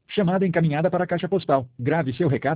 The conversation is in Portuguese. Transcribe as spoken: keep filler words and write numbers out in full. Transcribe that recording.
Chamada encaminhada para a caixa postal. Grave seu recado